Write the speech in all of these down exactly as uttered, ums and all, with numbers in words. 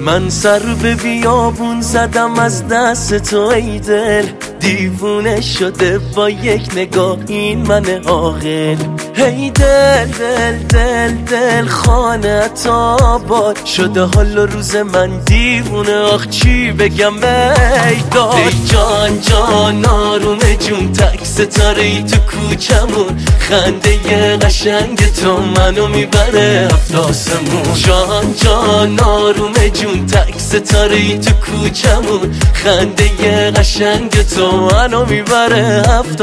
من سر به بیابون زدم از دست تو ای دل، دیوونه شده با یک نگاه این من عاقل. هی دل دل دل دل خانه آباد شده حال و روز من دیوونه، آخ چی بگم بیداد. ای جان جان آروم جون تک ستاره ای تو کوچمون، خنده قشنگ تو منو میبره هفت آسمون. جان جان آروم جون تک ستاره ای تو کوچمون، خنده قشنگ تو منو میبره هفت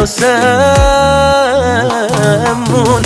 آسمون.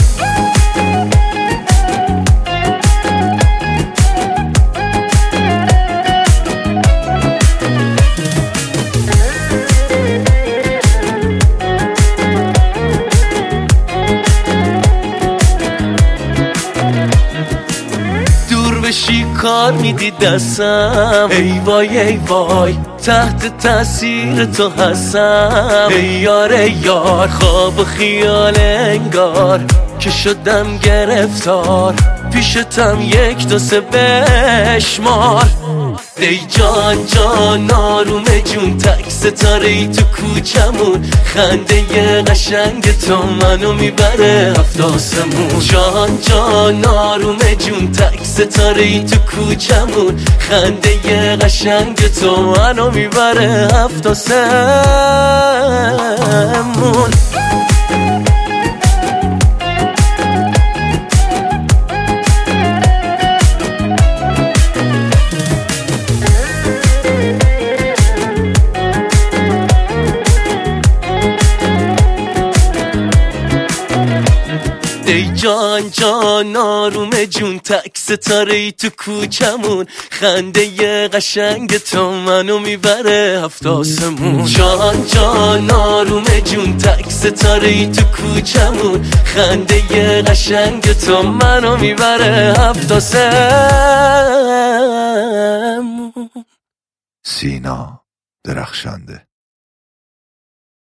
کار میدی دستم، ای وای ای وای تحت تاثیر تو هستم. ای یار ای یار خواب و خیال انگار که شدم گرفتار، پیشتم یک دو سه بشمار. ای جان جان آروم جون تک ستاره ای تو کوچمون، خنده قشنگ تو منو میبره هفت آسمون. جان جان آروم جون تک ستاره ای تو کوچمون، خنده قشنگ تو منو میبره هفت آسمون. ای جان جان آروم جون تک ستاره ای تو کوچمون، خنده قشنگ تو منو میبره هفت آسمون. جان جان آروم جون تک ستاره ای تو کوچمون، خنده قشنگ تو منو میبره هفت آسمون. سینا درخشنده.